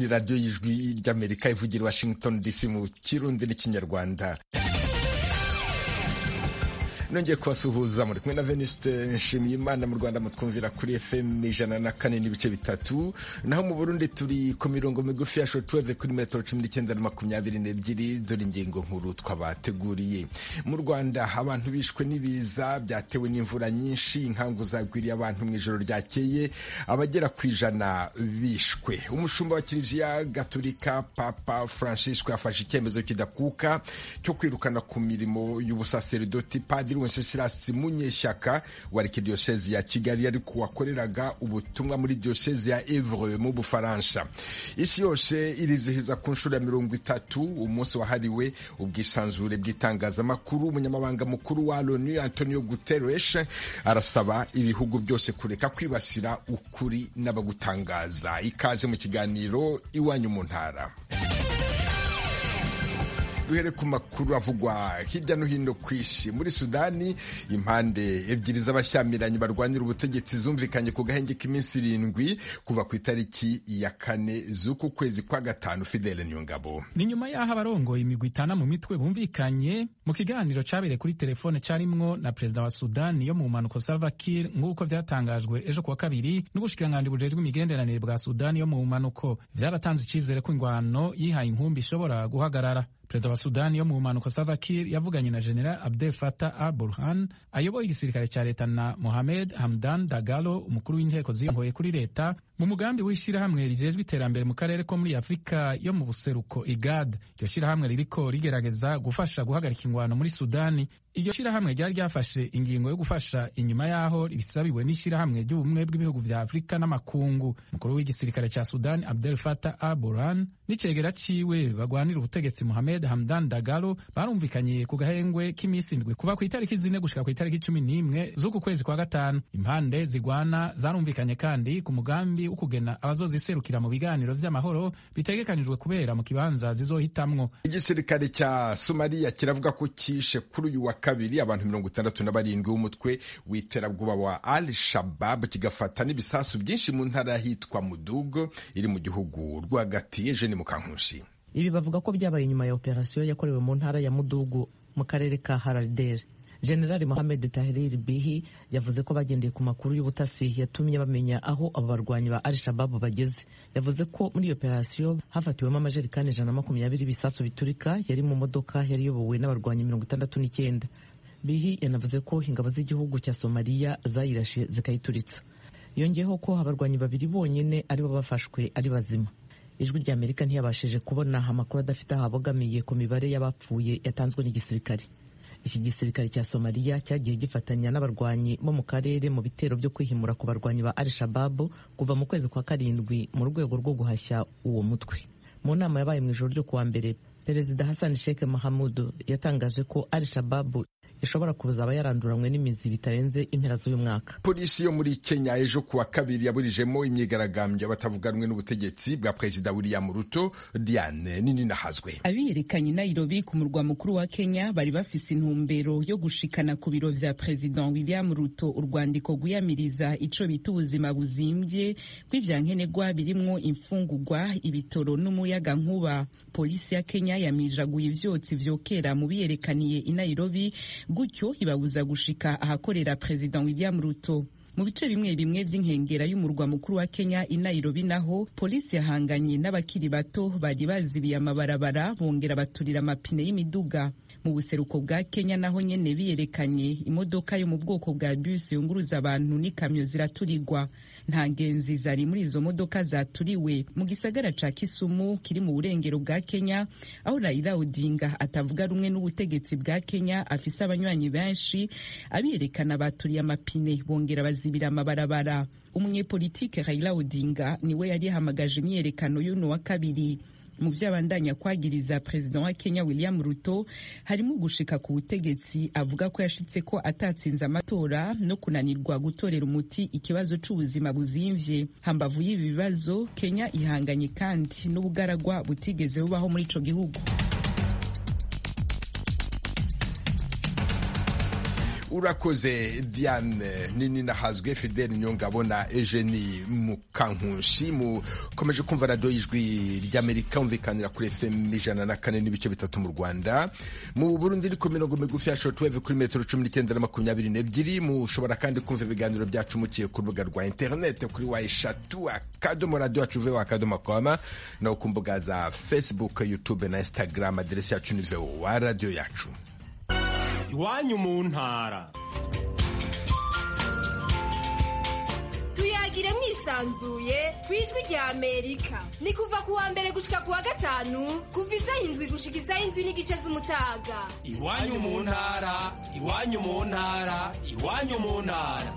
ni radiyo y'ijwi ry'Amerika ivugira i Washington DC mu Kirundi n'Ikinyarwanda. Nongeye kubasuhuza muri kumwe na Venuste Nshimiyimana. Mu Rwanda mutwumvira kuri FM 104.3, naho mu Burundi turi ku mirongo migufi ya shortwave kuri metero 19 na 22. Dore ingingo nkuru twabateguriye. Mu Rwanda abantu bishwe n'ibiza byatewe n'imvura nyinshi, inkangu zagwiriye abantu mu ijoro ryakeye, abagera ku 100 bishwe. Umushumba wa Kiliziya Gatolika Papa Francisco yafashe icyemezo kidakuka cyo kwirukana ku mirimo y'ubusaserdoti Padiri Wenceslas Munyeshyaka wa Arkidiocese ya Kigali, ariko wakoreraga ubutumwa muri diocese ya Evre mu Bufaransa. Isi yose irizihiza ku nshuro ya 30 umunsi wahariwe ubwisanzure bw'itangazamakuru. Umunyamabanga mukuru wa ONU Antonio Guterres arasaba ibihugu byose kureka kwibasira ukuri n'abagutangaza. Ikaze mu kiganiro Iwanyu mu Ntara. Duhere ku makuru avugwa hirya no hino ku isi. Muri Sudani, impande ebyiri z'abashyamiranye barwanira ubutegetsi zumvikanye ku gahenge k'iminsi 7 kuva ku itariki ya 4 z'uku kwezi kwa gatanu. Fidele Nyungabo. Ni nyuma y'aho abarongoye imigwi itana mu mitwe bumvikanye mu kiganiro cabereye kuri telefone carimwo na perezida wa Sudani yo mu manuko Salva Kiir, nk'uko vyatangajwe ejo kuwa kabiri n'ubushikiranganji bujejwe imigenderanire bwa Sudani yo mu manuko. Vyaratanze icizere ko ingwano yihaye inkumbi ishobora guhagarara. Perezida wa Sudani yo mu manuko Salva Kiir yavuganye na General Abdel Fattah al-Burhan ayoboye igisirikare ca leta na Mohamed Hamdan Dagalo, umukuru w'inteko ziyongoye kuri leta, mu mugambi w'ishirahamwe rijejwe iterambere mu karere ko muri Afrika yo mu buseruko IGAD. Iryo shirahamwe ririko rigerageza gufasha guhagarika ingwano muri Sudani. Iryo shirahamwe ryari ryafashe ingingo yo gufasha inyuma yaho bisabiwe n'ishirahamwe ry'ubumwe bw'ibihugu vya Afrika n'amakungu. Umukuru w'igisirikare ca Sudani Abdel Fattah al-Burhan n'icegera ciwe bagwanira ubutegetsi Mohamed Hamdan Dagalo barumvikanye ku gahengwe k'iminsi 7 kuva ku itariki 4 gushika ku itariki 11 z'uku kwezi kwa gatanu. Impande zigwana zarumvikanye kandi ku mugambi ukugena abazoziserukira mu biganiro vy'amahoro bitegekanijwe kubera mu kibanza zizohitamwo. Igisirikare cya Somalia kiravuga ko kishe kuri uyu wa kabiri abantu 67 b'umutwe w'iterabwoba wa Al-Shabaab, kigafata n'ibisasu byinshi mu ntara yahitwa Mudugo iri mu gihugu rwagati. Eugene Mukankusi. Ibi bavuga ko byabaye nyuma ya operasiyo yakorewe mu ntara ya Mudugu mu karere ka Haradere. General Mohamed Tahrir Bihi yavuze ko bagendeye ku makuru y'ubutasi yatumye bamenya aho abo barwanyi ba Al-Shabaab bageze. Yavuze ko muri iyo operasiyo hafatiwemo amajerikani 120 bisasu biturika yari mu modoka yari iyobowe n'abarwanyi 69. Bihi yanavuze ko ingabo z'igihugu cya Somalia zayirashe zikayituritsa. Yongeyeho ko abarwanyi 2 bonyene aribo bafashwe ari bazima. Ijwi ry'Amerika ntiyabashije kubona amakuru adafite aho abogamiye ku mibare y'abapfuye yatanzwe n'igisirikare. Iki gisirikare cya Somalia cyagiye gifatanya n'abarwanyi bo mu karere mu bitero byo kwihimura ku barwanyi ba Al-Shabaab kuva mu kwezi kwa 7 mu rwego rwo guhashya uwo mutwe. Mu nama yabaye mu ijoro ryo kuwa mbere, Perezida Hassan Sheikh Mohamud yatangaje ko Al-Shabaab ishobora kuzaba yaranduranywe n'imizi bitarenze impera z'uyu mwaka. Polisi yo muri Kenya ejo kuwa kabiri yaburijemo imyigaragambyo batavuganwe n'ubutegetsi bwa Perezida William Ruto. Diane nini nahazwe. Abiyerekanye Nairobi ku murwa mukuru wa Kenya bari bafise intumbero yo gushikana ku biro vya President William Ruto urwandiko gwiyamiriza ico bita ubuzima buzimbye kw'ivyankenerwa birimwo imfungurwa, ibitoro n'umuyaga nkuba. Polisi ya Kenya yamijaguye ivyotsi vyokera mu biyerekaniye i Nairobi, gutyo ibabuza gushika ahakorera President William Ruto. Mu bice bimwe bimwe vy'inkengera y'umurwa mukuru wa Kenya i Nairobi naho polisi yahanganye n'abakiri bato bari bazibiye amabarabara bongera baturira amapine y'imiduga. Mu buseruko bwa Kenya naho nyene biyerekanye imodoka yo mu bwoko bwa bus yunguruza abantu n'ikamyo ziraturirwa. Nta ngenzi zari muri izo modoka zaturiwe. Mu gisagara ca Kisumu kiri mu burengero bwa Kenya, aho Raila Odinga atavuga rumwe n'ubutegetsi bwa Kenya afise abanywanyi benshi, abiyerekana baturiye amapine bongera bazibira amabarabara. Umunyepolitike Raila Odinga niwe yari yahamagaje imyerekano y'uno wa kabiri. Mu vyabandanya kwagiriza President wa Kenya William Ruto harimo gushika ku butegetsi, avuga ko yashitse ko atatsinze amatora no kunanirwa gutorera umuti ikibazo c'ubuzima buzimvye. Hambavu y'ibi bibazo, Kenya ihanganye kandi n'ubugaragwa butigeze bubaho muri ico gihugu. urakoze Diane nini nahazwe Fidel Nyongabo na Eugenie Mukankushi. Mukomeje kumva radio y'Ijwi ry'Amerika umvikanira kuri FM 104.3 mu Rwanda, mu Burundi ni ku mirongo migufi ya shortwave kuri metero 1922. Mushobora kandi kumva ibiganiro byacu muciye ku rubuga rwa internet kuri @radio@radio.com no ku mbuga za Facebook, YouTube na Instagram. Aderesi yacu ni VOA radio yacu. Iwanyu mu ntara. Tuyagire mwisanzuye kwijwi rya Amerika. Ni kuva kuwa mbere gushika kuwa gatanu kuva isaha 7 gushika isaha 7:30 z'umutaga. Iwanyu mu ntara, iwanyu mu ntara, iwanyu mu ntara.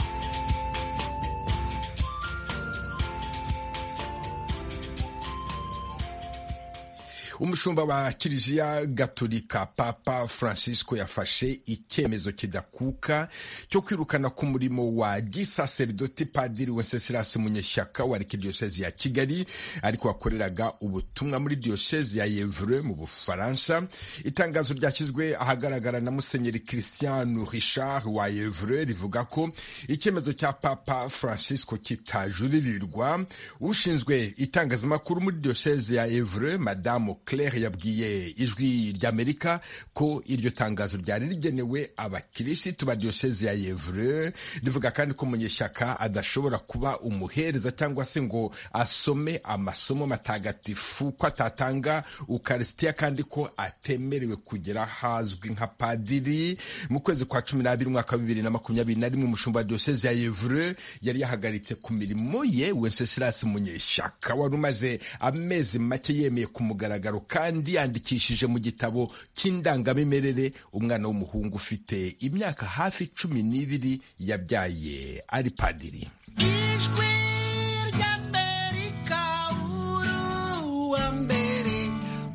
Umushumba wa Kiliziya Gatolika Papa Francisco yafashe icyemezo kidakuka cyo kwirukana ku murimo wa gisaserdoti Padiri Wenceslas Munyeshyaka wa Arkidiocese ya Kigali ariko wakoreraga ubutumwa muri diocese ya Évreux mu Bufaransa. Itangazo ryashyizwe ahagaragara na Musenyeri Christian Richard wa Évreux rivuga ko icyemezo cya Papa Francisco kitajuririrwa. Ushinzwe itangazamakuru muri diocese ya Évreux Madame Claire yabwiye Ijwi ry'Amerika ko iryo tangazo ryari rigenewe abakirisitu ba diocese ya Évreux. Rivuga kandi ko Munyeshyaka adashobora kuba umuhereza cyangwa se ngo asome amasomo matagatifu, ko atatanga Eucharistia kandi ko atemerewe kugera hazwi nka padiri. Mu kwezi kwa 12 mwaka 2021 umushumba wa diocese ya Évreux yari yahagaritse ku mirimo ye Wenceslas Munyeshyaka wari umaze amezi make yemeye kumugaragara kandi yandikishije mu gitabo cy'indangamimerere umwana w'umuhungu ufite imyaka hafi 12 yabyaye ari padiri. Ijwi ry'Amerika uruwa mbere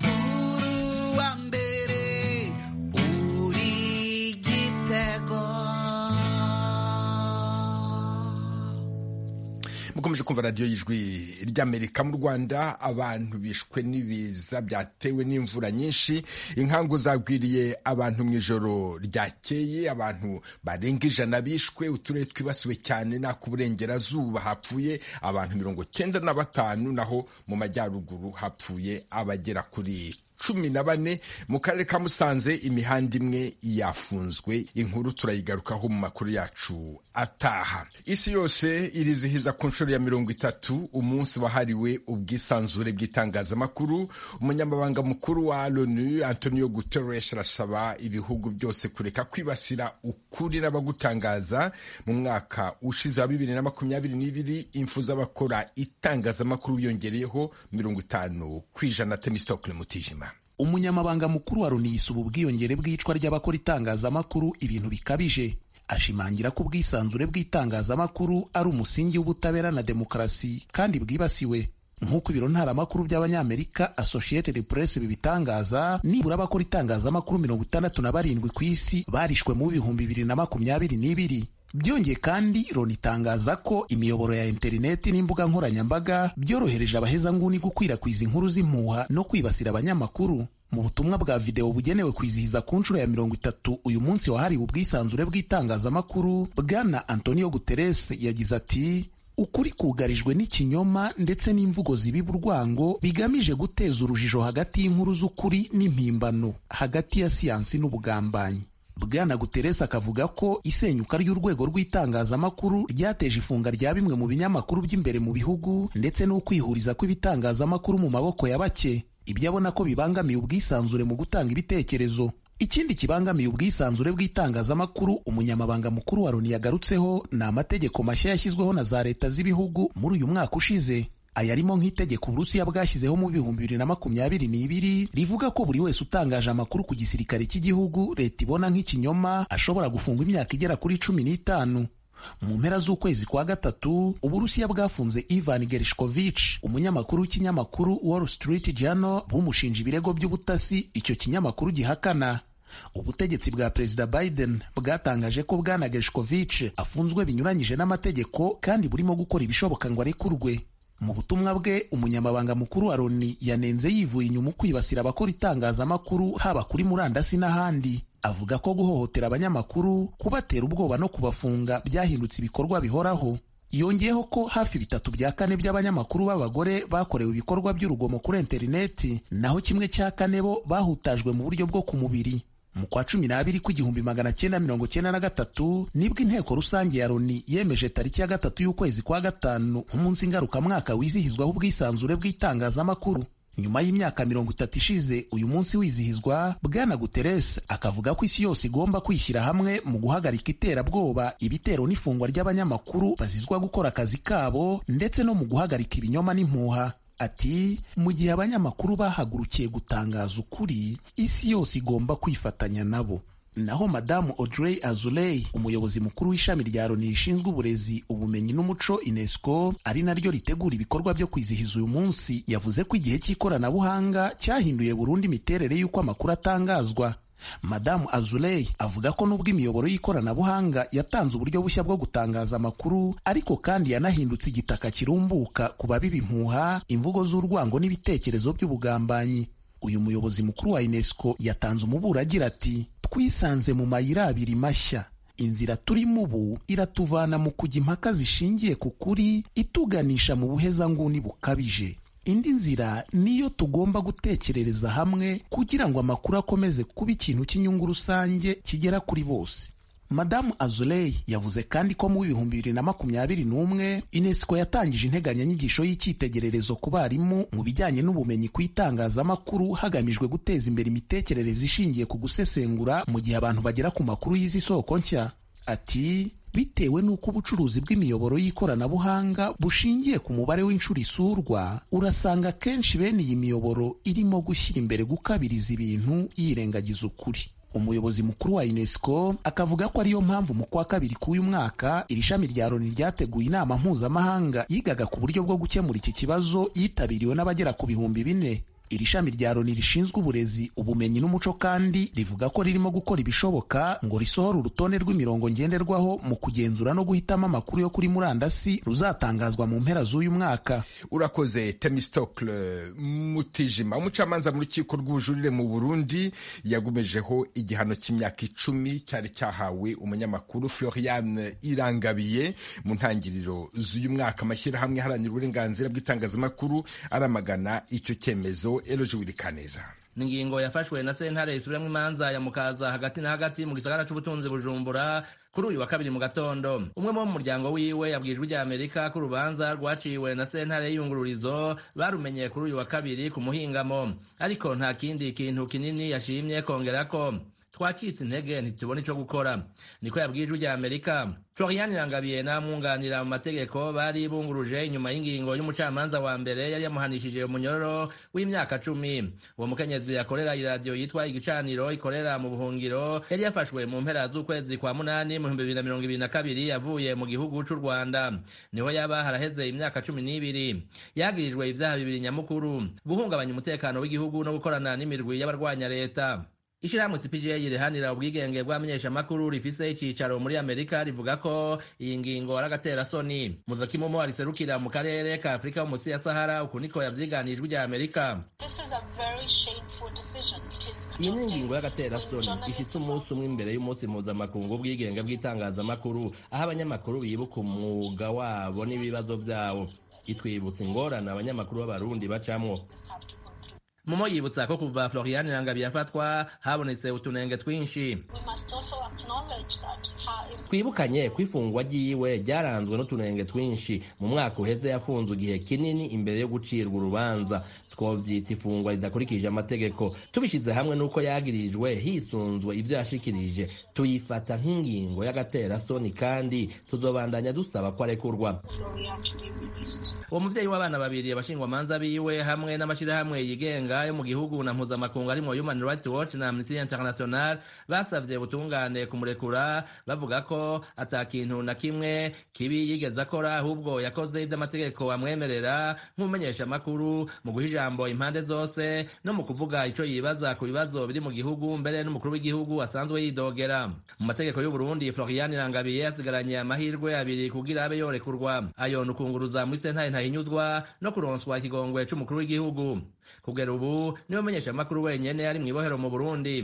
uri Gitego. Mukomeje kumva radio y'Ijwi ry'Amerika. Mu Rwanda abantu bishwe n'ibiza byatewe n'imvura nyinshi. Inkangu zagwiriye abantu mu ijoro ryakeye, abantu barenga 100 bishwe. Uturere twibasiwe cyane na ku burengerazuba hapfuye abantu 95, naho mu majyaruguru hapfuye abagera kuri 14. Mu karere ka Musanze imihanda imwe yafunzwe. Inkuru turayigarukaho mu makuru yacu ataha. Isi yose irizihiza ku nshuro ya 30 umunsi wahariwe ubwisanzure bw'itangazamakuru. Umunyamabanga mukuru wa l'ONU Antonio Guterres arasaba ibihugu byose kureka kwibasira ukuri n'abagutangaza. Mu mwaka ushize wa 2022 impfu z'abakora itangazamakuru yongereyeho 50%. Temistocle Mutijima. Umunyamabanga mukuru wa Loni yisuba ubwiyongere bw'icwa ry'abakora itangazamakuru ibintu bikabije. Ashimangira ko ubwisanzure bw'itangazamakuru ari umusingi w'ubutabera na demokarasi kandi bwibasiwe. Nk'uko ibiro ntaramakuru by'Abanyamerika Associated Press bibitangaza, nibura abakora itangazamakuru 67 ku isi barishwe mu 2022. Byongeye kandi Loni itangaza ko imiyoboro ya interineti n'imbuga nkoranyambaga byorohereje abahezanguni gukwirakwiza inkuru z'impuha no kwibasira abanyamakuru. Mu butumwa bwa video bugenewe kwizihiza ku nshuro ya 30 uyu munsi wahariwe ubwisanzure bw'itangazamakuru, Bwana Antonio Guterres yagize ati: ukuri kugarijwe n'ikinyoma ndetse n'imvugo zibiba urwango bigamije guteza urujijo hagati y'inkuru z'ukuri n'impimbano, hagati ya siyansi n'ubugambanyi. Bwana Guterres akavuga ko isenyuka ry'urwego rw'itangazamakuru ryateje ifunga rya bimwe mu binyamakuru by'imbere mu bihugu ndetse n'ukwihuriza kw'ibitangazamakuru mu maboko ya bake, ibyo abona ko bibangamiye ubwisanzure mu gutanga ibitekerezo. Ikindi kibangamiye ubwisanzure bw'itangazamakuru umunyamabanga mukuru wa Loni yagarutseho ni amategeko mashya yashyizweho na za leta z'ibihugu muri uyu mwaka ushize. Ayarimo nk'itegeko Uburusiya bwashyizeho mu 2022 rivuga ko buri wese utangaje amakuru ku gisirikare cy'igihugu leta ibona nk'ikinyoma ashobora gufungwa imyaka igera kuri 15. Mu mpera z'ukwezi kwa gatatu Uburusiya bwafunze Ivan Gershkovich, umunyamakuru w'ikinyamakuru Wall Street Journal, bumushinja ibirego by'ubutasi icyo kinyamakuru gihakana. Ubutegetsi bwa Perezida Biden bwatangaje ko Bwana Gershkovich afunzwe binyuranyije n'amategeko kandi burimo gukora ibishoboka ngo arekurwe. Mu butumwa bwe umunyamabanga mukuru wa Loni yanenze yivuye inyuma kwibasira abakora itangazamakuru haba kuri murandasi n'ahandi. avuga ko guhohotera abanyamakuru, kubatera ubwoba no kubafunga byahindutse ibikorwa bihoraho. Yongeyeho ko hafi 3/4 by'abanyamakuru b'abagore bakorewe ibikorwa by'urugomo kuri interineti, naho 1/4 bo bahutajwe mu buryo bwo ku mubiri. Mu kwa 12 1993 nibwo inteko rusange ya Loni yemeje tariki ya 3 y'ukwezi kwa gatanu nk'umunsi ngarukamwaka wizihizwaho ubwisanzure bw'itangazamakuru. Nyuma y'imyaka 30 ishize uyu munsi wizihizwa, Bwana Guterres akavuga ko isi yose igomba kwishyira hamwe mu guhagarika iterabwoba, ibitero n'ifungwa ry'abanyamakuru bazizwa gukora akazi kabo, ndetse no mu guhagarika ibinyoma n'impuha. Ati, mu gihe abanyamakuru bahagurukiye gutangaza ukuri, isi yose igomba kwifatanya nabo. Naho Madamu Audrey Azoulay, umuyobozi mukuru w'ishami rya Loni rishinzwe uburezi, ubumenyi n'umuco UNESCO, ari naryo ritegura ibikorwa byo kwizihiza uyu munsi, yavuze ko igihe cy'ikoranabuhanga cyahinduye burundu imiterere y'uko amakuru atangazwa. Madamu Azoulay avuga ko nubwo imiyoboro y'ikoranabuhanga yatanze uburyo bushya bwo gutangaza amakuru, ariko kandi yanahindutse igitaka kirumbuka ku babiba impuha, imvugo z'urwango n'ibitekerezo by'ubugambanyi. Uyu muyobozi mukuru wa UNESCO yatanze umuburo agira ati, twisanze mu mayira abiri mashya. Inzira turimo ubu iratuvana mu kujya impaka zishingiye ku kuri, ituganisha mu buhezanguni bukabije. Indi nzira niyo tugomba gutekerereza hamwe kugira ngo amakuru akomeze kuba ikintu cy'inyungu rusange kigera kuri bose. Madamu Azoulay yavuze kandi ko mu 2021 UNESCO yatangije integanyanyigisho y'icyitegererezo ku barimu mu bijyanye n'ubumenyi ku itangazamakuru, hagamijwe guteza imbere imitekerereze ishingiye ku gusesengura mu gihe abantu bagera ku makuru y'izi soko nshya. Ati, bitewe n'uko ubucuruzi bw'imiyoboro y'ikoranabuhanga bushingiye ku mubare w'inshuro isurwa, urasanga kenshi bene iyi miyoboro irimo gushyira imbere gukabiriza ibintu yirengagiza ukuri. Umuyobozi mukuru wa UNESCO akavuga ko ariyo mpamvu mu kwa kabiri k'uyu mwaka iri shami rya Loni ryateguye inama mpuzamahanga yigaga ku buryo bwo gukemura iki kibazo, yitabiriwe n'abagera ku 4,000. Iri shami rya Loni rishinzwe uburezi, ubumenyi n'umuco kandi rivuga ko ririmo gukora ibishoboka ngo risohore urutonde rw'imirongo ngenderwaho mu kugenzura no guhitamo amakuru yo kuri murandasi ruzatangazwa mu mpera z'uyu mwaka. Urakoze Temistocle Mutijima. Umucamanza mu rukiko rw'ubujurire mu Burundi yagumejeho igihano cy'imyaka 10 cyari cyahawe umunyamakuru Florian Irangabiye mu ntangiriro z'uyu mwaka. Amashyirahamwe haranira uburenganzira bw'itangazamakuru aramagana icyo cyemezo. Eloge Wirikaneza. Ningingo yafashwe na sentare isubiramo imanza ya Mukaza hagati na hagati mu gisagara c'ubutunzi Bujumbura kuri uyu wa kabiri mu gatondo. Umwe mu muryango wiwe yabwijwe rya Amerika ko rubanza rwaciwe na sentare y'iyungururizo barumenye kuri uyu wa kabiri ku muhingamo, ariko nta kindi kintu kinini yashimye kongerako. Twacitse intege ntitubone ico gukora, niko yabwijwe rya Amerika. Florian Irangabiye n'amwunganira mu mategeko bari bunguruje inyuma y'ingingo y'umucamanza wa mbere yari yamuhanishije umunyororo w'imyaka 10. Uwo mukenyezi akorera iradiyo yitwa Igicaniro ikorera mu buhungiro yari yafashwe mu mpera z'ukwezi kwa 8 mu 2022 yavuye mu gihugu c'u Rwanda. Niho yaba haraheze imyaka 12. Yagirijwe ivyaha bibiri nyamukuru: guhungabanya umutekano w'igihugu no gukorana n'imirwi y'abarwanya leta. Ishirahamwe CPJ rihanira ubwigenge bw'amenyeshamakuru rifise icicaro muri Amerika rivuga ko iyi ngingo aragatera soni. Muzakimomo ariserukira mu karere ka Afrika munsi ya Sahara, uku niko yavyiganijwe rya Amerika. Iyi ngingo y'agatera soni ishitse umunsi umwe imbere y'umunsi mpuzamakungu w'ubwigenge bw'itangazamakuru, aho abanyamakuru bibuka umwuga wabo n'ibibazo vyabo. Itwibutsa ingorane abanyamakuru b'abarundi bacamwo. Mumo yibutsa ko kuva Florian Irangabiye afatwa habonetse utunenge twinshi. Twibukanye kwifungwa ryiwe ryaranzwe n'utunenge twinshi. Mu mwaka uheze yafunzwe igihe kinini imbere yo gucirwa urubanza. Twovyita ifungwa ridakurikije amategeko. Tubishize hamwe nuko yagirijwe hisunzwe ivyo yashikirije, tuyifata nk'ingingo y'agatera soni kandi tuzobandanya dusaba ko arekurwa. Uwo muvyeyi w'abana babiri abashingwa manza biwe hamwe n'amashirahamwe yigenga yo mu gihugu na mpuzamakungu arimo Human Rights Watch na Amnesty International basavye ubutungane kumurekura, bavuga ko atakintu na kimwe kibi yigeze akora, ahubwo yakoze ivy'amategeko amwemerera nk'umumenyesha makuru mu guha ijambo impande zose no mu kuvuga ico yibaza ku bibazo biri mu gihugu, mbere n'umukuru w'igihugu asanzwe yidogera. Mu mategeko y'u Burundi, Florian Irangabiye asigaranye amahirwe abiri kugira abe yorekurwa. Ayo nukunguruza muri sentare ntahinyuzwa no kuronswa ikigongwe c'umukuru w'igihugu. Kugera ubu niwe menyesha makuru wenyene ari mw'ibohero mu Burundi.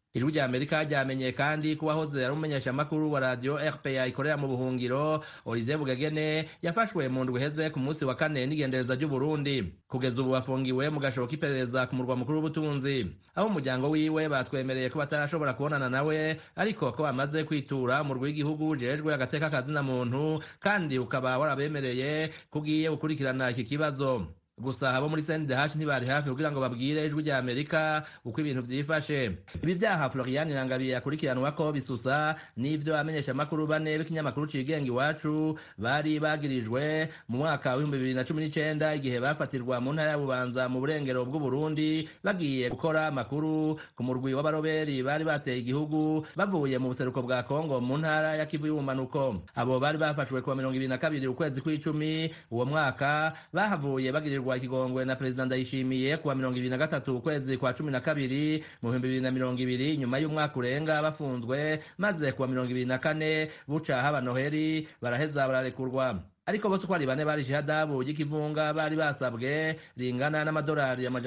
ijwi rya Amerika ryamenye kandi ko uwahoze ari umumenyeshamakuru wa radio RPA ikorera mu buhungiro Olivier Bugagene yafashwe mu ndwi iheze ku munsi wa kane n'igendereza ry'u Burundi. Kugeza ubu afungiwe mu gashobo k'iperereza ku murwa mukuru w'ubutunzi, aho umuryango wiwe batwemereye ko batarashobora kubonana nawe, ariko ko bamaze kwitura umurwi w'igihugu ujejwe agateka kazina muntu kandi ukaba warabemereye kugiye gukurikirana iki kibazo. Gusa abo muri CNDH ntibari hafi kugira ngo babwire ijwi rya Amerika uko ibintu vyifashe. Ibi vyaha Florian Irangabiye akurikiranwa ko bisusa n'ivyo amenyesha makuru bane b'ikinyamakuru cigenga Iwacu bari bagirijwe mu mwaka wa 2019 igihe bafatirwa mu ntara ya Bubanza mu burengero bw'u Burundi bagiye gukora makuru ku murwi w'abaroberi bari bateye igihugu bavuye mu buseruko bwa Kongo mu ntara ya Kivu y'ubumanuko. Abo bari bafashwe ku 22 ukwezi kw'icumi uwo mwaka bahavuye bagirirwa ikigongwe na Perezida Ndayishimiye kuwa 23 ukwezi kwa 12 mu 2020 nyuma y'umwaka urenga bafunzwe, maze kuwa 24 buca haba Noheli baraheza bararekurwa. Ariko bose uko ari bane barishe hadabu y'ikivunga bari basabwe ringana n'amadolari ya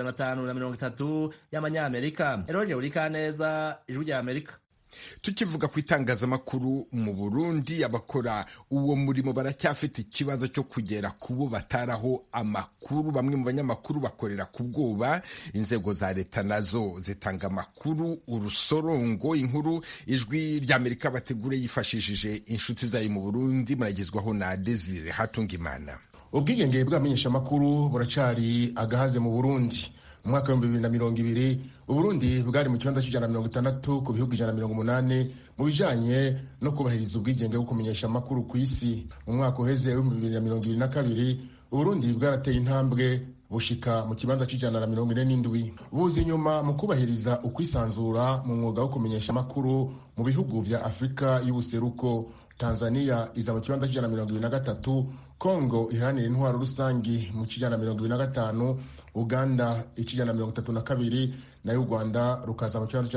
530 y'amanyamerika. Eroje Urikaneza, ijwi rya Amerika. Tukivuga ku itangazamakuru mu Burundi, abakora uwo murimo baracyafite ikibazo cyo kugera kubo bataraho amakuru. Bamwe mu banyamakuru bakorera ku bwoba, inzego za leta nazo zitanga amakuru urusorongo. Inkuru ijwi rya Amerika bategure yifashishije inshuti zayo mu Burundi, muragezwaho na Desire Hatungimana. Ubwigenge bw'amenyesha makuru buracari agahaze mu Burundi. Mu mwaka wa 2020 Uburundi bwari mu kibanza c'160 ku bihugu 180 mu bijanye no kubahiriza ubwigenge bwo kumenyesha makuru ku isi. Mu mwaka uheze wa 2022 Uburundi bwarateye intambwe bushika mu kibanza c'147 buzi inyuma mu kubahiriza ukwisanzura mu mwuga wo kumenyesha makuru mu bihugu vya Afrika y'ubuseruko. Tanzania iza mu kibanza c'123, Kongo iharanira intwaro rusangi mu c'125, Uganda c'132 nayo u Rwanda rukaza mu kibanza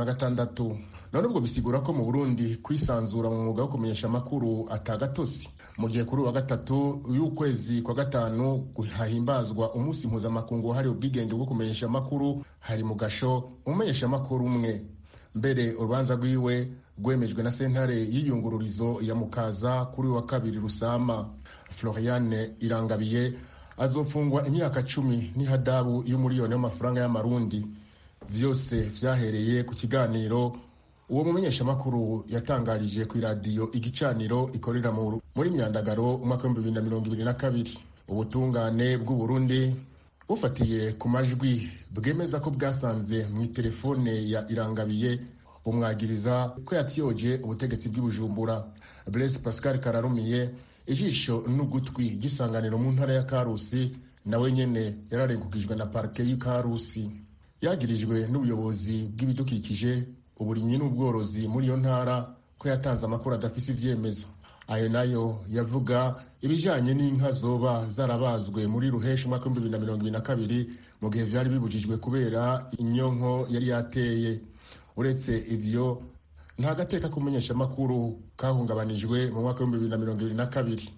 c'136. None ubwo bisigura ko mu Burundi kwisanzura mu mwuga wo kumenyesha makuru atagatosi. Mu gihe kuri wa gatatu y'ukwezi kwa gatanu hahimbazwa umunsi mpuzamakungu hari ubwigenge bwo kumenyesha makuru, hari mu gasho umumenyesha makuru umwe. Mbere urubanza rwiwe rwemejwe na sentare y'iyungururizo ya Mukaza kuri wa kabiri Rusama. Florian Irangabiye azofungwa imyaka 10 n'ihadabu y'umuriyoni w'amafaranga y'amarundi. Vyose vyahereye ku kiganiro uwo mumenyesha makuru yatangarije ku radio Igicaniro ikorera muri Myandagaro umwaka wa 2022. Ubutungane bw'u Burundi bufatiye ku majwi bwemeza ko bwasanze mu telefone ya Irangabiye umwagiriza ko yatyoje ubutegetsi bw'Ibujumbura. Blaise Pascal Kararumiye ijisho n'ugutwi gisanganiro mu ntara ya Karusi nawe nyene yararengukijwe na parke y'Ikarusi. Yagirijwe n'ubuyobozi bw'ibidukikije, uburimyi n'ubworozi muri iyo ntara ko yatanze amakuru adafise ivyemeza. Ayo nayo yavuga ibijanye n'inka zoba zarabazwe muri Ruheshi umwaka wa 2022 mu gihe vyari bibujijwe kubera inyonko yari yateye. Uretse ivyo nta gateka kumenyesha makuru kahungabanijwe mu mwaka wa 2022,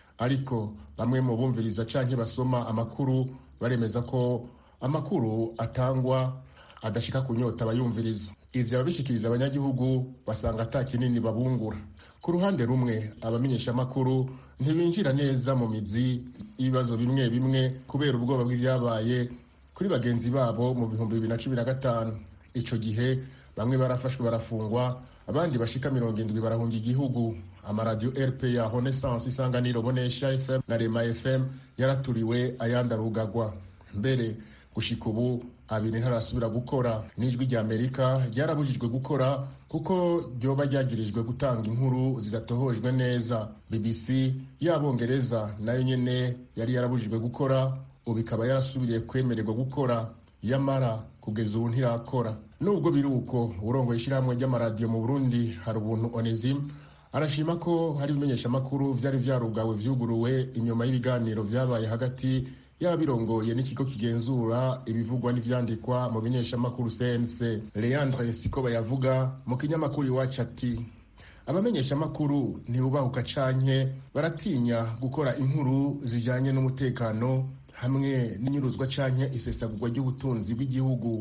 ariko bamwe mu bumviriza canke basoma amakuru baremeza ko amakuru atangwa adashika kunyota abayumviriza. Ivyo ababishikiriza abanyagihugu basanga ata kinini babungura. Ku ruhande rumwe abamenyesha makuru ntibinjira neza mu mizi ibibazo bimwe bimwe kubera ubwoba bw'ibyabaye kuri bagenzi babo mu 2015. Ico gihe bamwe barafashwe barafungwa, abandi bashika 70 barahunga igihugu. Amaradio RPA, Renaissance, Isanganiro, Bonesha FM na Rema FM yaraturiwe ayandarugagwa. Mbere gushika ubu abiri ntarasubira gukora. N'ijwi rya Amerika ryarabujijwe gukora kuko ryoba ryagirijwe gutanga inkuru zidatohojwe neza. BBC y'Abongereza nayo nyene yari yarabujijwe gukora, ubu ikaba yarasubiriye kwemererwa gukora, yamara kugeza ubu ntirakora. Nubwo biruko urongoye ishyirahamwe ry'amaradiyo mu Burundi hari ubuntu Onesime arashima ko hari ibimenyesha makuru vyari vyarugawe vyuguruwe inyuma y'ibiganiro vyabaye hagati y'abirongoye n'ikigo kigenzura ibivugwa n'ivyandikwa mu bimenyesha makuru CNC. Leandre Sikoba yavuga mu kinyamakuru Iwacu ati abamenyesha makuru ntibubahuka canke baratinya gukora inkuru zijanye n'umutekano hamwe n'inyuruzwa canke isesagurwa ry'ubutunzi bw'igihugu.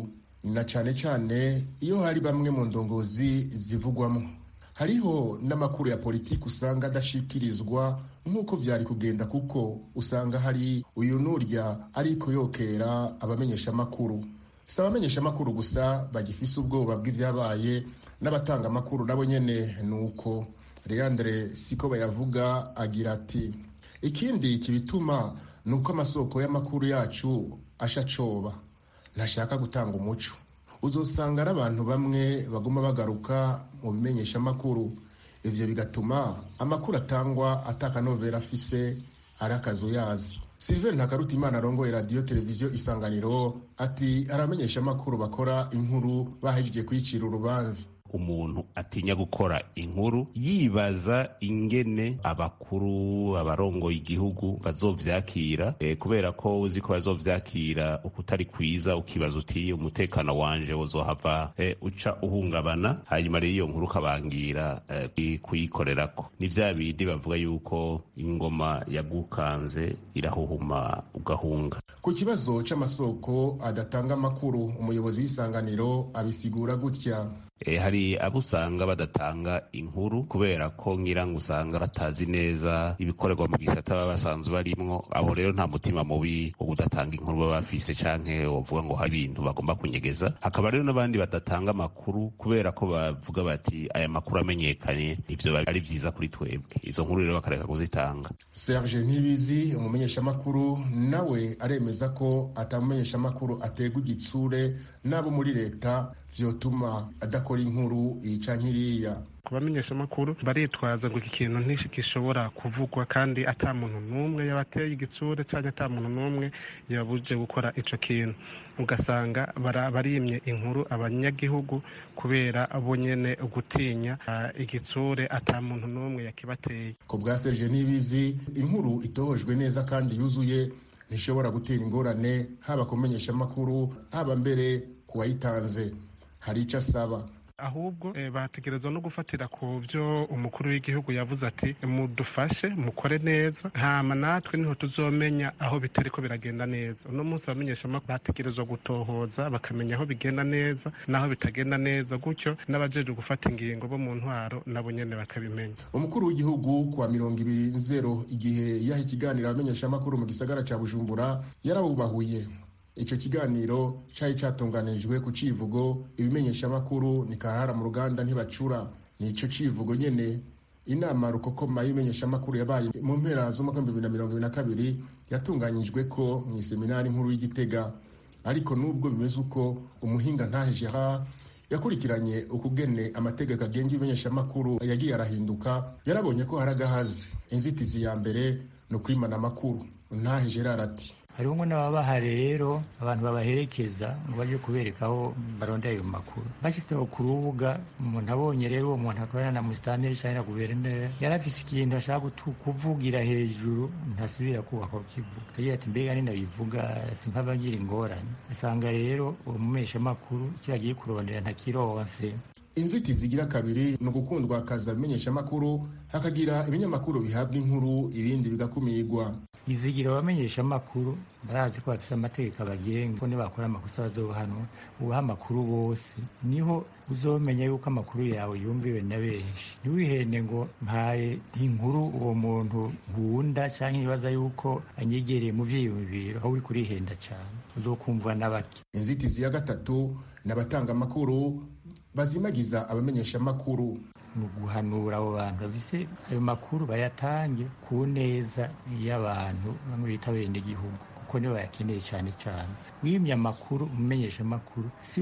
na cane cane iyo hari bamwe mu ndongozi zivugwamo. Hariho n'amakuru ya politiki usanga adashikirizwa nk'uko vyari kugenda, kuko usanga hari uyu n'urya ariko yokera abamenyeshamakuru. Si abamenyeshamakuru gusa bagifise ubwoba bw'ivyabaye, n'abatanga amakuru nabo nyene nuko. Leandre Siko bayavuga agira ati ikindi kibituma nuko amasoko y'amakuru yacu ashacoba, ntashaka gutanga umuco. Uzosanga ari abantu bamwe baguma bagaruka mu bimenyesha amakuru, ivyo bigatuma amakuru atangwa atakanovera afise ari akazuyazi. Sylvain Ntakarutimana arongoye radio televiziyo Isanganiro ati aramenyesha amakuru bakora inkuru bahejeje kwicira urubanza. Umuntu atinya gukora inkuru yibaza ingene abakuru abarongoye igihugu bazovyakira, kubera ko uzi ko bazovyakira ukutari kwiza, ukibaza uti umutekano wanje uzohava uca uhungabana, hanyuma rero iyo nkuru kabangira kuyikorerako. Ni vya bindi bavuga yuko ingoma yagukanze irahuhuma ugahunga. Ku kibazo c'amasoko adatanga amakuru, umuyobozi w'Isanganiro abisigura gutya. Hari abo usanga badatanga inkuru kubera ko ngirango usanga batazi neza ibikorerwa mu gisata baba basanzwe barimwo. Abo rero nta mutima mubi wo kudatanga inkuru baba bafise, canke wovuga ngo hari ibintu bagomba kunyegeza. Hakaba rero n'abandi badatanga amakuru kubera ko bavuga bati aya makuru amenyekanye ivyo ari vyiza kuri twebwe, izo nkuru rero bakareka kuzitanga. Serge Ntibizi umumenyeshamakuru nawe aremeza ko atamumenyeshamakuru ategwa igitsure n'abo muri leta vyotuma adakora inkuru ica nkiriya. Kubamenyesha amakuru baritwaza ngo iki kintu ntigishobora kuvugwa, kandi ata muntu n'umwe yabateye igitsure cyangwa ata muntu n'umwe yabuje gukora ico kintu. Ugasanga barimye inkuru abanyagihugu kubera abo nyene gutinya igitsure, ata muntu n'umwe yakibateye. Ku bwa Serge Ntibizi, inkuru itohojwe neza kandi yuzuye ntishobora gutera ingorane haba kumenyesha amakuru haba mbere kuwayitanze. Hari icyo asaba ahubwo bategerezwa no gufatira ku byo umukuru w'igihugu yavuze ati mudufashe mukore neza, hama natwe niho tuzomenya aho bitariko biragenda neza. Uno munsi abamenyesha amakuru bategerezwa gutohoza bakamenya aho bigenda neza naho bitagenda neza, gutyo n'abajeje gufata ingingo bo mu ntwaro nabo nyene bakabimenya. Umukuru w'igihugu kwa 20 igihe yaha ikiganiro abamenyesha amakuru mu gisagara ca Bujumbura yarabubahuye. Ico kiganiro cari catunganijwe ku civugo ibimenyesha amakuru ni karahara mu ruganda ntibacura. Nico civugo nyene inama rukokoma y'ibimenyesha amakuru yabaye mu mpera z'umwaka 2022 yatunganyijwe ko mu seminari nkuru y'Igitega. Ariko nubwo bimeze uko, umuhinga Ntahe Gerard yakurikiranye ukugene amategeko agenga ibimenyesha amakuru yagiye arahinduka, yarabonye ko haragahaze. Inzitizi ya mbere no kwimana amakuru. Ntahe Gerard ati hariho ngo n'ababaha rero abantu babaherekeza ngo baje kubereka aho barondera ayo makuru. Bashyizeho ku rubuga, umuntu abonye rero uwo muntu akorana na musitanteri cyangwa na guverineri yari afise ikintu ashaka kuvugira hejuru, ntasubira kubaka kivuga. Tagira ati mbega ni nabivuga simpabagira ingorane. Asanga rero uwo mumeshamakuru icyo yagiye kurondera ntakironse. Inzitizi igira kabiri no gukundwa akaza bimenyesha amakuru, hakagira ibinyamakuru bihabwa inkuru ibindi bigakumirwa. Izigira abamenyesha amakuru barazi ko bafise amategeko abagenga ko nibakora amakosa bazohanwa. Ubaha amakuru bose niho uzomenya yuko amakuru yawe yumviwe na benshi. Ntiwihende ngo mpaye inkuru uwo muntu nkunda canke nibaza yuko anyegereye mu vyiyumviro, aho uri kurihenda cane uzokumvwa n'abaki. Inzitizi ya gatatu n'abatanga amakuru bazimagiza abamenyesha amakuru. Mu guhanura abo bantu bafise ayo makuru bayatange ku neza y'abantu bamwe bita bene igihugu, kuko nibo bayakeneye cyane cyane. Wimye amakuru umumenyesha amakuru si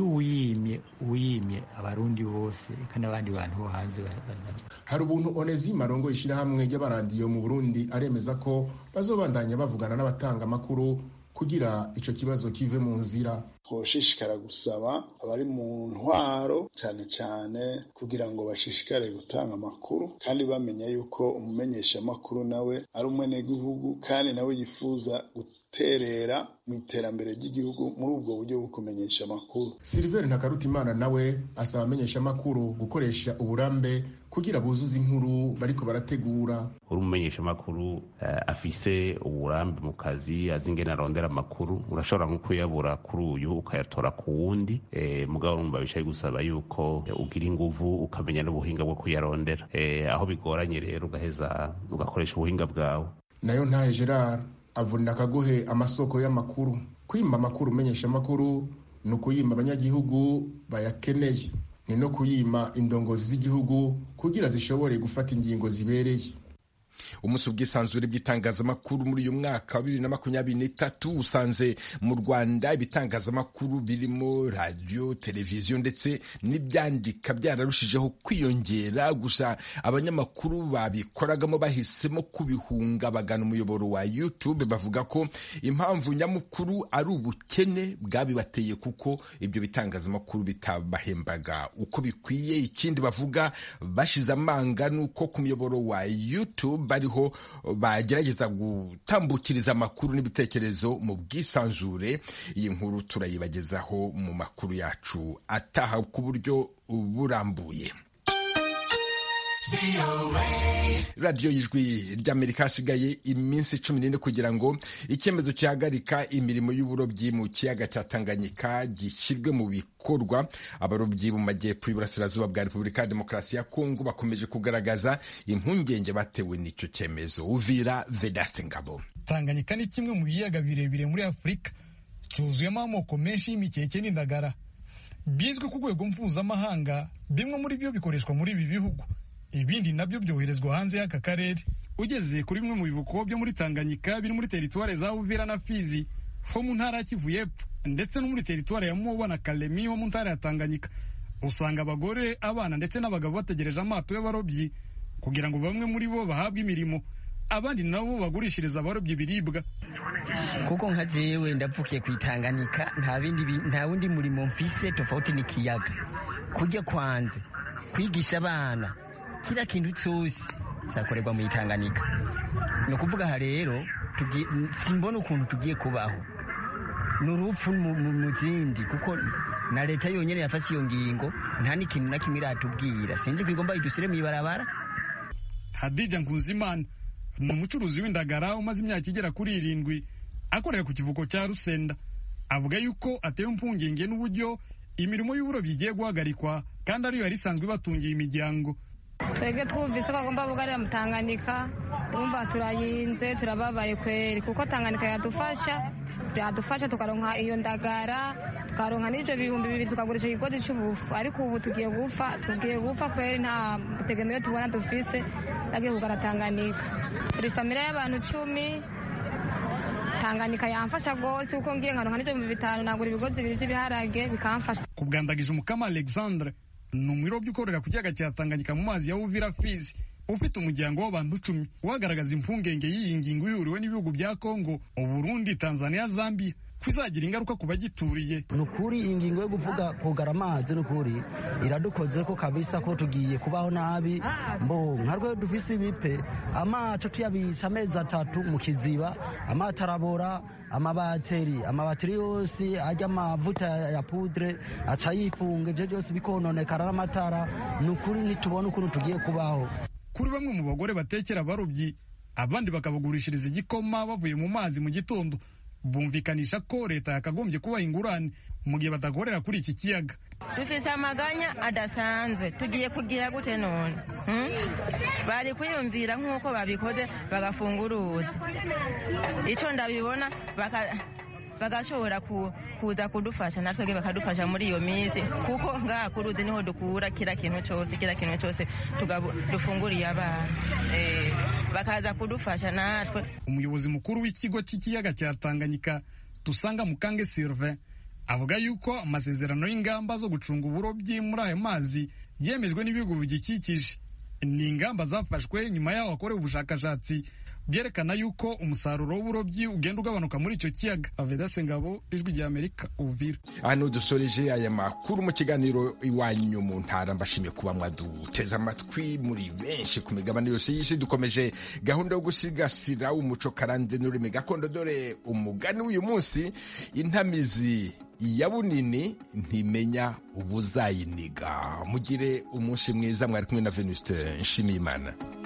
uyimye abarundi bose eka n'abandi bantu bo hanze. Hari ubuntu Onesime arongoye ishirahamwe ry'abaradiyo mu Burundi aremeza ko bazobandanya bavugana n'abatanga amakuru kugira ico kibazo kive mu nzira. Twoshishikara gusaba abari mu ntwaro cyane cyane kugira ngo bashishikare gutanga amakuru, kandi bamenya yuko umumenyesha amakuru nawe ari umwenegihugu kandi nawe yifuza guterera mu iterambere ry'igihugu muri ubwo buryo bwo kumenyesha amakuru. Sylvain Ntakarutimana nawe asaba amenyesha amakuru gukoresha uburambe kugira buzuze inkuru bariko barategura. uri umumenyeshamakuru afise uburambe mu kazi azi ingene arondera amakuru urashobora nko kuyabura kuri uyu ukayatora ku wundi mugabo urumva bicaye gusaba yuko ugira inguvu ukamenya n'ubuhinga bwo kuyarondera aho bigoranye rero ugaheza ugakoresha ubuhinga bwawe. Nayo ntahe Gerard avunira akagohe amasoko y'amakuru. Kwima amakuru umenyesha amakuru ni ukuyima abanyagihugu bayakeneye, ni no kuyima indongozi z'igihugu kugira zishobore gufata ingingo zibereye. Umunsi w'ubwisanzure bw'itangazamakuru muri uyu mwaka wa 2023 usanze mu Rwanda ibitangazamakuru birimo radio, televiziyo ndetse n'ibyandika byararushijeho kwiyongera, gusa abanyamakuru babikoragamo bahisemo kubihunga bagana umuyoboro wa YouTube. Bavuga ko impamvu nyamukuru ari ubukene bwabibateye kuko ibyo bitangazamakuru bitabahembaga uko bikwiye. Ikindi bavuga bashize amanga nuko ku muyoboro wa YouTube bariho bagerageza gutambukiriza amakuru n'ibitekerezo mu bwisanzure. Iyi nkuru turayibagezaho mu makuru yacu ataha ku buryo burambuye. Radiyo y'Ijwi ry'Amerika hasigaye iminsi 14 kugira ngo icyemezo cyahagarika imirimo y'uburobyi mu kiyaga cya Tanganyika gishyirwe mu bikorwa. Abarobyi mu majyepfo y'Iburasirazuba bwa Repubulika ya Demokarasi ya Kongo bakomeje kugaragaza impungenge batewe n'icyo cyemezo. Uvira Vedaste Ngabo. Tanganyika ni kimwe mu biyaga birebire muri Afurika, cyuzuyemo amoko menshi y'imikeke n'indagara bizwi ku rwego mpuzamahanga. Bimwe muri byo bikoreshwa muri ibi bihugu, ibindi nabyo byoherezwa hanze y'aka karere. Ugeze kuri bimwe mu bivuko byo muri Tanganyika biri muri teritware za Uvira na Fizi ho mu ntara ya Kivu y'Epfo, ndetse no muri teritware ya Moba na Kalemi ho mu ntara ya Tanganyika, usanga abagore, abana ndetse n'abagabo bategereje amato y'abarobyi kugira ngo bamwe muri bo bahabwe imirimo, abandi nabo bagurishiriza abarobyi ibiribwa. Kuko nka jewe ndavukiye ku Tanganyika, nta wundi murimo mfise tofauti n'ikiyaga. Kujya kwanze kwigisha abana kila kintu cyose cyakorerwa mu Tanganyika. No kuvuga aha rero simbona ukuntu tugiye kubaho n'urupfu mu zindi, kuko na leta yonyine yafashe iyo ngingo nta n'ikintu na kimwe iratubwira. Sinzi ko igomba idusire mu ibarabara. Hadija Nkuzimana ni umucuruzi w'indagara umaze imyaka igera kuri 7 akorera ku kivuko cya Rusenda. Avuga yuko atewe impungenge n'uburyo imirimo y'uburobyi igiye guhagarikwa kandi ariyo yari isanzwe batungiye imiryango. Twebwe twumvise ko bagomba bugarira mu Tanganyika, urumva turayinze, turababaye kweri, kuko Tanganyika yadufasha tukaronka iyo ndagara, tukaronka n'ibyo 2,000 tukagurisha ikigozi cy'ubufu. Ariko ubu tugiye gupfa kweri, nta butegemeyo tubona dufise agiye kugara Tanganyika. Turi familia y'abantu 10. Tanganyika yamfasha gose kuko ngiye nkaronka n'ibyo 5,000 nagura ibigozi 2 by'ibiharage bikamfasha. Kubwandagije Umukama Alexandre ni umwirobyi ukorera ku kiyaga cya Tanganyika mu mazi ya Uvira Fizi, ufite umuryango w'abantu 10, wagaragaza impungenge y'iyi ngingo ihuriwe n'ibihugu bya Kongo, Burundi, Tanzania, Zambia kwizagira ingaruka ku bagituriye. Nukuri ingingo yo kuvuga kugara amazi nukuri iradukoze ko kabisa ko tugiye kubaho nabi. Nkarwe dufise ibipe amato tuyabisha amezi 3 mu kiziba, amatarabora, amabateri yose ajya amavuta ya poudre aca yifunga, ibyo byose bikononekara n'amatara. Nukuri nitubona ukuntu tugiye kubaho. Kuri bamwe mu bagore batekera abarobyi, abandi bakabagurishiriza igikoma bavuye mu mazi mu gitondo, bumvikanisha ko leta yakagombye kubaha ingurane mu gihe batakorera kuri iki kiyaga. Dufise amaganya adasanzwe, tugiye kugira gute none? Bari kwiyumvira nk'uko babikoze bagafunga uruzi. Icyo ndabibona bagashobora kuza kudufasha, natwe bakadufasha muri iyo minsi, kuko ngaha ku ruzi niho dukura kila kintu cyose dufunguriye abana, bakaza kudufasha natwe. Umuyobozi mukuru w'ikigo cy'ikiyaga cya Tanganyika Tusanga Mukange Sylvain avuga yuko amasezerano y'ingamba zo gucunga uburobyi muri ayo mazi yemejwe n'ibihugu bigikikije. Ni ingamba zafashwe nyuma y'aho hakorewe ubushakashatsi byerekana yuko umusaruro w'uburobyi ugenda ugabanuka muri icyo kiyaga. Vedaste Ngabo, Ijwi rya Amerika, Uvira. Hano dusoreje aya makuru mu kiganiro Iwanyu mu Ntara. Mbashimiye kuba mwaduteze amatwi muri benshi ku migabane yose y'isi. Dukomeje gahunda yo gusigasira umuco karande n'ururimi gakondo. Dore umugani w'uyu munsi: intamizi ya bunini ntimenya ubuzayiniga. Mugire umunsi mwiza. Mwari kumwe na Venuste Nshimiyimana.